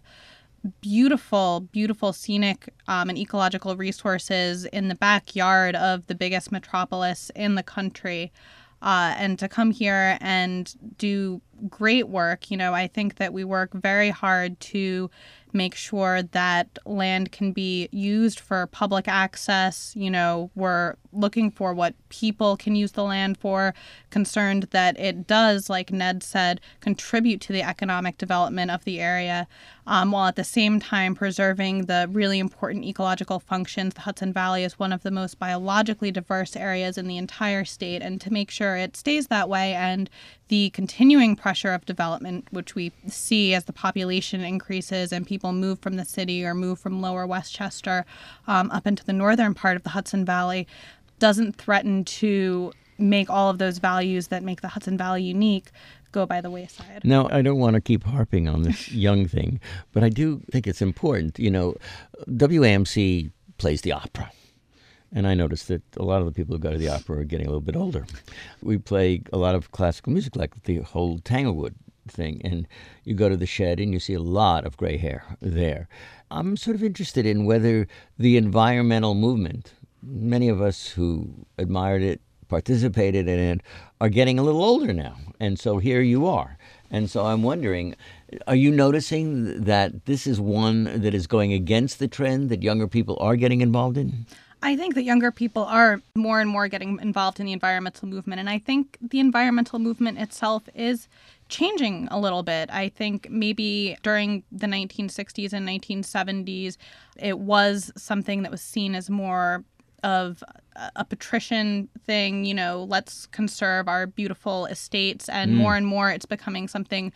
beautiful, beautiful scenic um, and ecological resources in the backyard of the biggest metropolis in the country. Uh, and to come here and do great work, you know, I think that we work very hard to make sure that land can be used for public access. You know, we're looking for what people can use the land for, concerned that it does, like Ned said, contribute to the economic development of the area, um, while at the same time preserving the really important ecological functions. The Hudson Valley is one of the most biologically diverse areas in the entire state, and to make sure it stays that way, and the continuing pressure of development, which we see as the population increases and people move from the city or move from lower Westchester um, up into the northern part of the Hudson Valley, doesn't threaten to make all of those values that make the Hudson Valley unique go by the wayside. Now, I don't want to keep harping on this young thing, but I do think it's important. You know, W A M C plays the opera. And I noticed that a lot of the people who go to the opera are getting a little bit older. We play a lot of classical music, like the whole Tanglewood thing. And you go to the Shed and you see a lot of gray hair there. I'm sort of interested in whether the environmental movement, many of us who admired it, participated in it, are getting a little older now. And so here you are. And so I'm wondering, are you noticing that this is one that is going against the trend that younger people are getting involved in? I think that younger people are more and more getting involved in the environmental movement. And I think the environmental movement itself is changing a little bit. I think maybe during the nineteen sixties and nineteen seventies, it was something that was seen as more of a patrician thing, you know, let's conserve our beautiful estates. And mm. more and more it's becoming something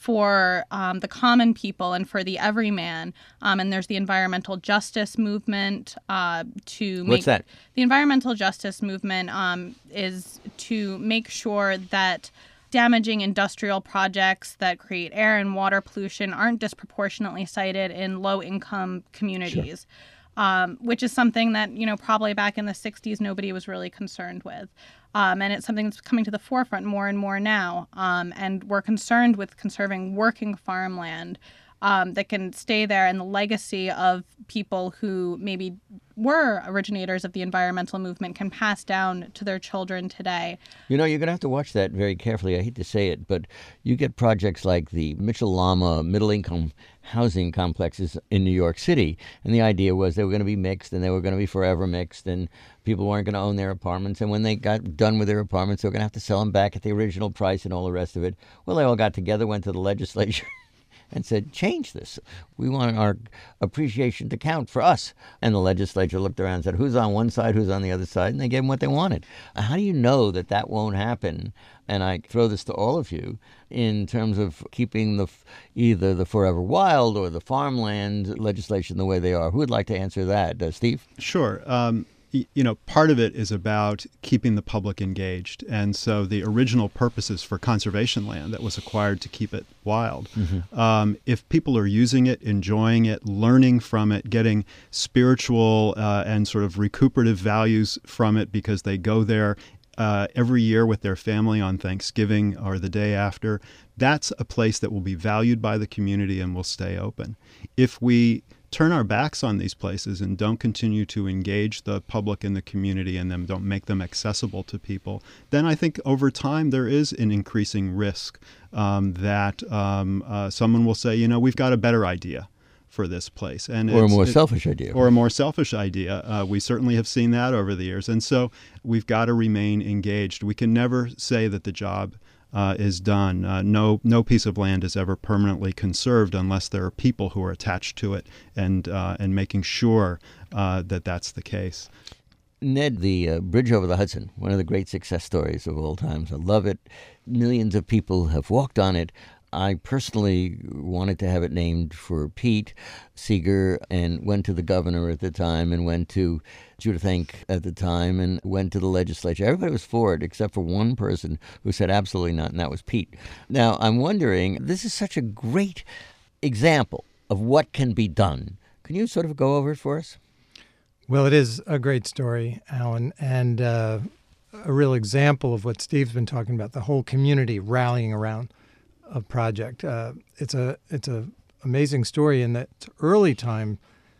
for um, the common people and for the everyman. Um, and there's the environmental justice movement uh, to make... What's that? The environmental justice movement um, is to make sure that damaging industrial projects that create air and water pollution aren't disproportionately cited in low-income communities. Sure. Um, which is something that, you know, probably back in the sixties, nobody was really concerned with. Um, and it's something that's coming to the forefront more and more now. Um, and we're concerned with conserving working farmland um, that can stay there, and the legacy of people who maybe were originators of the environmental movement can pass down to their children today. You know, you're going to have to watch that very carefully. I hate to say it, but you get projects like the Mitchell-Lama middle-income housing complexes in New York City, and the idea was they were going to be mixed, and they were going to be forever mixed, and people weren't going to own their apartments, and when they got done with their apartments, they were going to have to sell them back at the original price and all the rest of it. Well, they all got together, went to the legislature, and said, change this. We want our appreciation to count for us. And the legislature looked around and said, who's on one side, who's on the other side? And they gave them what they wanted. How do you know that that won't happen? And I throw this to all of you in terms of keeping the either the Forever Wild or the farmland legislation the way they are. Who would like to answer that? Uh, Steve? Sure. Um, you know, part of it is about keeping the public engaged. And so the original purposes for conservation land that was acquired to keep it wild, mm-hmm. um, if people are using it, enjoying it, learning from it, getting spiritual uh, and sort of recuperative values from it because they go there uh, every year with their family on Thanksgiving or the day after, that's a place that will be valued by the community and will stay open. If we turn our backs on these places and don't continue to engage the public and the community and them don't make them accessible to people, then I think over time there is an increasing risk um, that um, uh, someone will say, you know, we've got a better idea for this place. And or a more it, selfish idea. Or a more selfish idea. Uh, we certainly have seen that over the years. And so we've got to remain engaged. We can never say that the job Uh, is done. Uh, no, no piece of land is ever permanently conserved unless there are people who are attached to it and uh, and making sure uh, that that's the case. Ned, the uh, bridge over the Hudson, one of the great success stories of all times. I love it. Millions of people have walked on it. I personally wanted to have it named for Pete Seeger and went to the governor at the time and went to Judith Enck at the time and went to the legislature. Everybody was for it except for one person who said absolutely not, and that was Pete. Now, I'm wondering, this is such a great example of what can be done. Can you sort of go over it for us? Well, it is a great story, Alan, and uh, a real example of what Steve's been talking about, the whole community rallying around a project. Uh, it's a it's a amazing story in that early time,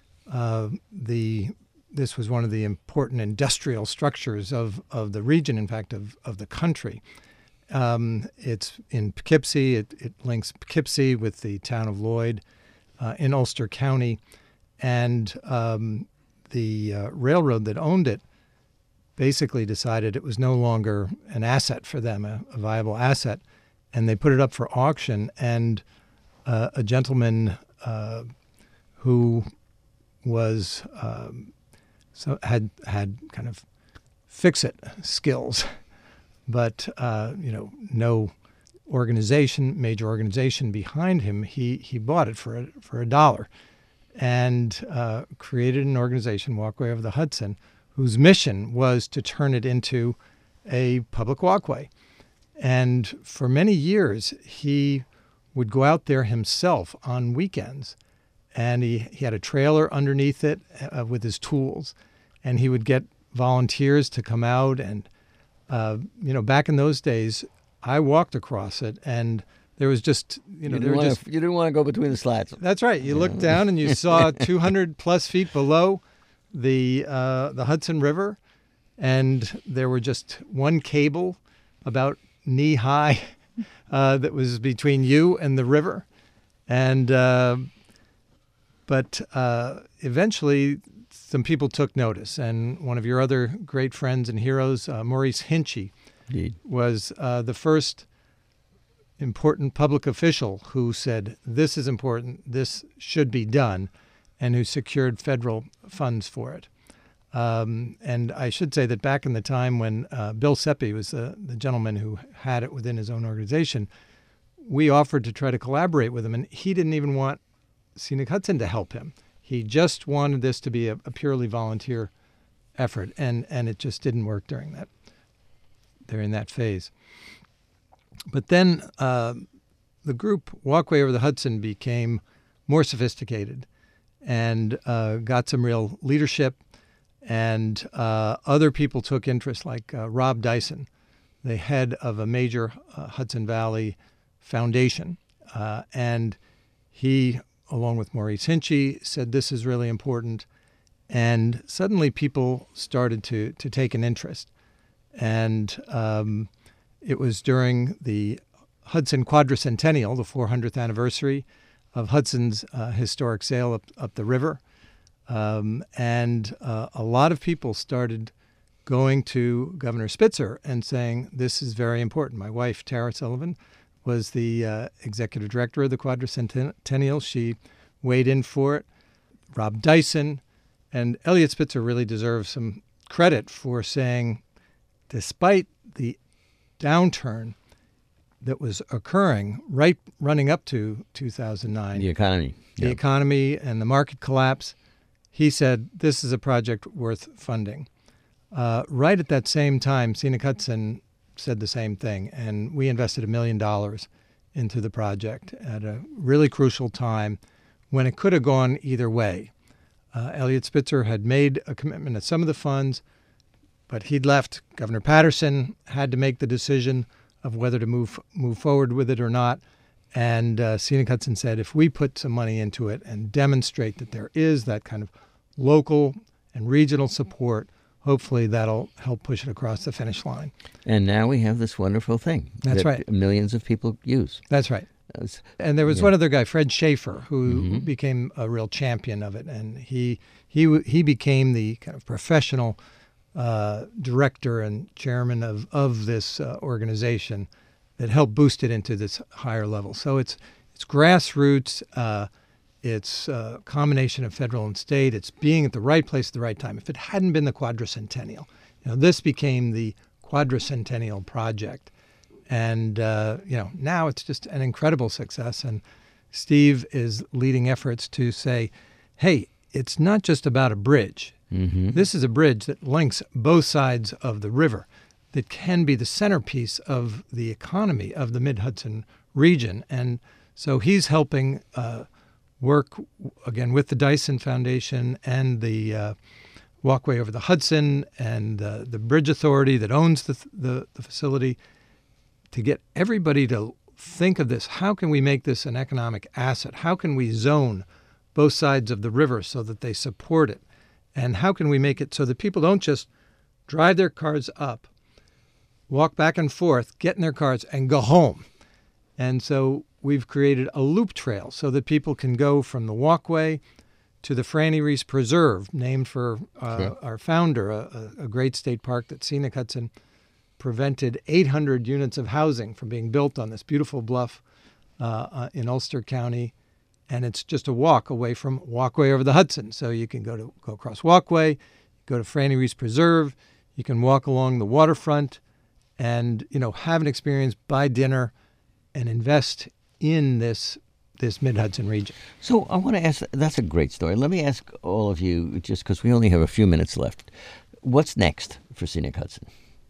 uh, the this was one of the important industrial structures of, of the region, in fact, of, of the country. Um, it's in Poughkeepsie. It, it links Poughkeepsie with the town of Lloyd uh, in Ulster County. And um, the uh, railroad that owned it basically decided it was no longer an asset for them, a, a viable asset. And they put it up for auction, and uh, a gentleman uh, who was um, so had had kind of fix-it skills, but uh, you know, no organization, major organization behind him. He he bought it for a, for a dollar, and uh, created an organization, Walkway Over the Hudson, whose mission was to turn it into a public walkway. And for many years, he would go out there himself on weekends, and he, he had a trailer underneath it uh, with his tools, and he would get volunteers to come out. And, uh, you know, back in those days, I walked across it, and there was just, you know, You there didn't, were want just, to, you didn't want to go between the slats. that's right. You looked down and you saw two hundred plus feet below the uh, the Hudson River, and there were just one cable about knee high uh, that was between you and the river. And uh, but uh, eventually some people took notice, and one of your other great friends and heroes, uh, Maurice Hinchey, Indeed. was uh, the first important public official who said, this is important, this should be done, and who secured federal funds for it. Um, and I should say that back in the time when uh, Bill Seppi was the, the gentleman who had it within his own organization, we offered to try to collaborate with him, and he didn't even want Scenic Hudson to help him. He just wanted this to be a, a purely volunteer effort, and, and it just didn't work during that during that phase. But then uh, the group Walkway Over the Hudson became more sophisticated and uh, got some real leadership, and uh, other people took interest, like uh, Rob Dyson, the head of a major uh, Hudson Valley foundation. Uh, and he, along with Maurice Hinchey, said this is really important. And suddenly people started to, to take an interest. And um, it was during the Hudson Quadricentennial, the four hundredth anniversary of Hudson's uh, historic sail up, up the river. Um, and uh, a lot of people started going to Governor Spitzer and saying, this is very important. My wife, Tara Sullivan, was the uh, executive director of the Quadricentennial. She weighed in for it. Rob Dyson and Elliot Spitzer really deserve some credit for saying, despite the downturn that was occurring right running up to two thousand nine, The economy. the Yeah. economy and the market collapse, he said, this is a project worth funding. Uh, right at that same time, Scenic Hudson said the same thing, and we invested a million dollars into the project at a really crucial time when it could have gone either way. Uh, Elliot Spitzer had made a commitment to some of the funds, but he'd left. Governor Patterson had to make the decision of whether to move move forward with it or not. And uh, Scenic Hudson said, if we put some money into it and demonstrate that there is that kind of local and regional support, hopefully that'll help push it across the finish line. And now we have this wonderful thing. That's that right. Millions of people use. That's right. That's- And there was Yeah. one other guy, Fred Schaefer, who Mhm. became a real champion of it. And he he w- he became the kind of professional uh, director and chairman of, of this uh, organization that helped boost it into this higher level. So it's it's grassroots. Uh, it's a combination of federal and state. It's being at the right place at the right time. If it hadn't been the Quadricentennial, you know, this became the Quadricentennial Project. And, uh, you know, now it's just an incredible success. And Steve is leading efforts to say, hey, it's not just about a bridge. Mhm. This is a bridge that links both sides of the river that can be the centerpiece of the economy of the Mid-Hudson region. And so he's helping uh, work, again, with the Dyson Foundation and the uh, Walkway Over the Hudson and uh, the Bridge Authority that owns the, the, the facility, to get everybody to think of this. How can we make this an economic asset? How can we zone both sides of the river so that they support it? And how can we make it so that people don't just drive their cars up, walk back and forth, get in their cars, and go home? And so we've created a loop trail so that people can go from the walkway to the Franny Reese Preserve, named for uh, Sure. our founder, a, a great state park that Scenic Hudson prevented eight hundred units of housing from being built on this beautiful bluff uh, uh, in Ulster County. And it's just a walk away from Walkway Over the Hudson. So you can go to go across Walkway, go to Franny Reese Preserve, you can walk along the waterfront and, you know, have an experience, buy dinner, and invest in this this Mid-Hudson region. So I want to ask, that's a great story. Let me ask all of you, just because we only have a few minutes left, what's next for Scenic Hudson?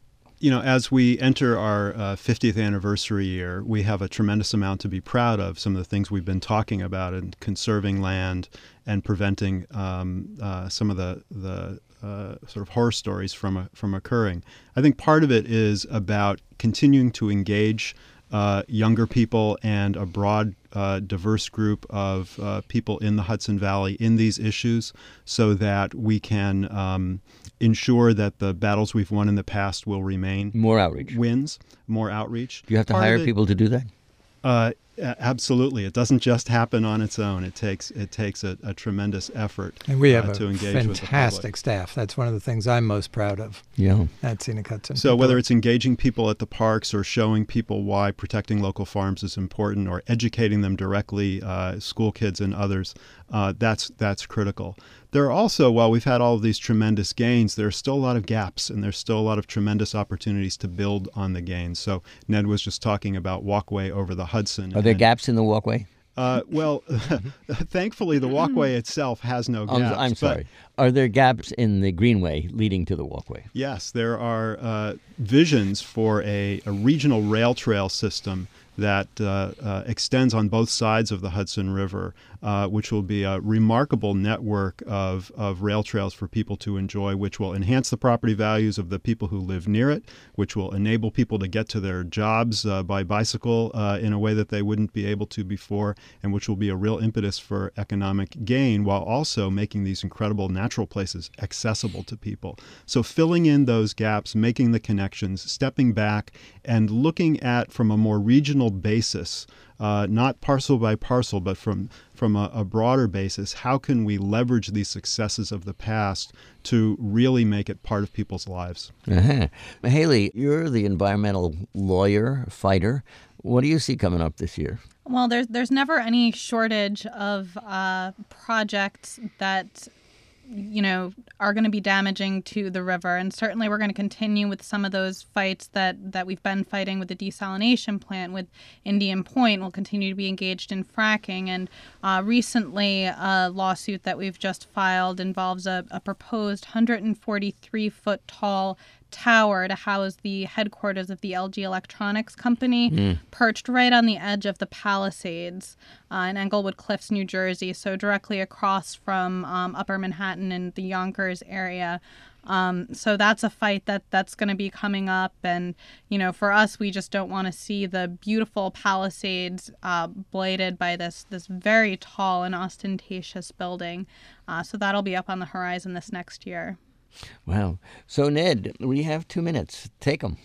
you know, as we enter our uh, fiftieth anniversary year, we have a tremendous amount to be proud of. Some of the things we've been talking about in conserving land and preventing um, uh, some of the the uh, sort of horror stories from uh, from occurring. I think part of it is about continuing to engage uh, younger people and a broad, uh, diverse group of uh, people in the Hudson Valley in these issues, so that we can um, ensure that the battles we've won in the past will remain. More outreach. Wins, more outreach. Do you have to Part hire of it- people to do that? Uh, a- absolutely. It doesn't just happen on its own. It takes it takes a, a tremendous effort And we have uh, a to engage with the public. fantastic staff. That's one of the things I'm most proud of Yeah. at Scenic Hudson. So People whether are- it's engaging people at the parks or showing people why protecting local farms is important, or educating them directly, uh, school kids and others, uh, that's that's critical. There are also, while we've had all of these tremendous gains, there are still a lot of gaps, and there's still a lot of tremendous opportunities to build on the gains. So Ned was just talking about walkway over the Hudson. Are there and, gaps in the walkway? Uh, well, thankfully, the walkway itself has no I'm, gaps. I'm but- sorry. Are there gaps in the greenway leading to the walkway? Yes, there are uh, visions for a, a regional rail trail system that uh, uh, extends on both sides of the Hudson River, uh, which will be a remarkable network of, of rail trails for people to enjoy, which will enhance the property values of the people who live near it, which will enable people to get to their jobs uh, by bicycle uh, in a way that they wouldn't be able to before, and which will be a real impetus for economic gain, while also making these incredible natural places accessible to people. So filling in those gaps, making the connections, stepping back, and looking at, from a more regional basis, uh, not parcel by parcel, but from from a, a broader basis, how can we leverage these successes of the past to really make it part of people's lives? Uh-huh. Haley, you're the environmental lawyer, fighter. What do you see coming up this year? Well, there's there's never any shortage of uh, projects that, you know, are going to be damaging to the river. And certainly we're going to continue with some of those fights that, that we've been fighting with the desalination plant, with Indian Point. We'll continue to be engaged in fracking. And uh, recently, a lawsuit that we've just filed involves a, a proposed one hundred forty-three foot tall tower to house the headquarters of the L G Electronics Company, mm. perched right on the edge of the Palisades uh, in Englewood Cliffs, New Jersey, so directly across from um, Upper Manhattan and the Yonkers area. Um, so that's a fight that that's going to be coming up. And, you know, for us, we just don't want to see the beautiful Palisades uh, blighted by this, this very tall and ostentatious building. Uh, so that'll be up on the horizon this next year. Wow. So, Ned, we have two minutes. Take them.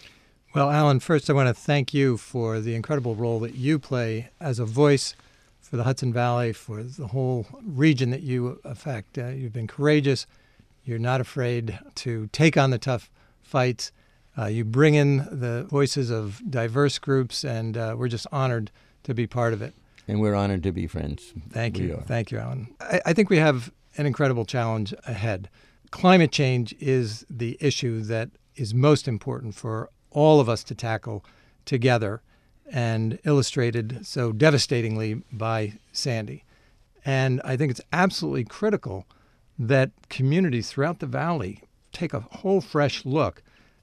Well, Alan, first I want to thank you for the incredible role that you play as a voice for the Hudson Valley, for the whole region that you affect. Uh, you've been courageous. You're not afraid to take on the tough fights. Uh, you bring in the voices of diverse groups, and uh, we're just honored to be part of it. And we're honored to be friends. Thank We you. are. Thank you, Alan. I, I think we have an incredible challenge ahead. Climate change is the issue that is most important for all of us to tackle together, and illustrated so devastatingly by Sandy. And I think it's absolutely critical that communities throughout the valley take a whole fresh look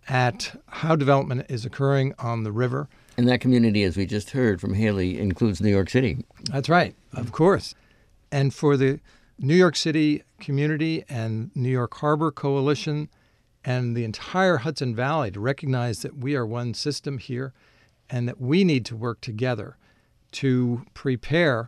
at how development is occurring on the river. And that community, as we just heard from Haley, includes New York City. That's right, of course. And for the New York City community and New York Harbor Coalition and the entire Hudson Valley to recognize that we are one system here and that we need to work together to prepare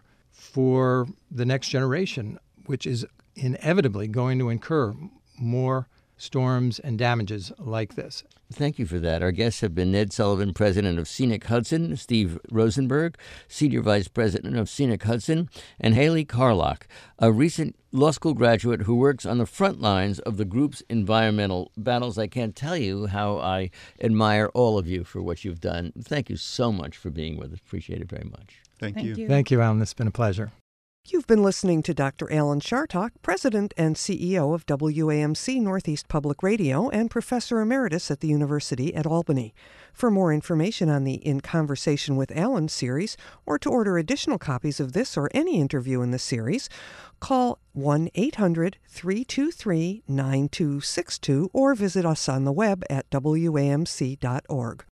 for the next generation, which is inevitably going to incur more storms and damages like this. Thank you for that. Our guests have been Ned Sullivan, president of Scenic Hudson, Steve Rosenberg, senior vice president of Scenic Hudson, and Haley Carlock, a recent law school graduate who works on the front lines of the group's environmental battles. I can't tell you how I admire all of you for what you've done. Thank you so much for being with us. Appreciate it very much. Thank, Thank you. you. Thank you, Alan. It's been a pleasure. You've been listening to Doctor Alan Chartock, President and C E O of W A M C Northeast Public Radio and Professor Emeritus at the University at Albany. For more information on the In Conversation with Alan series, or to order additional copies of this or any interview in the series, call one eight hundred, three two three, nine two six two or visit us on the web at W A M C dot org.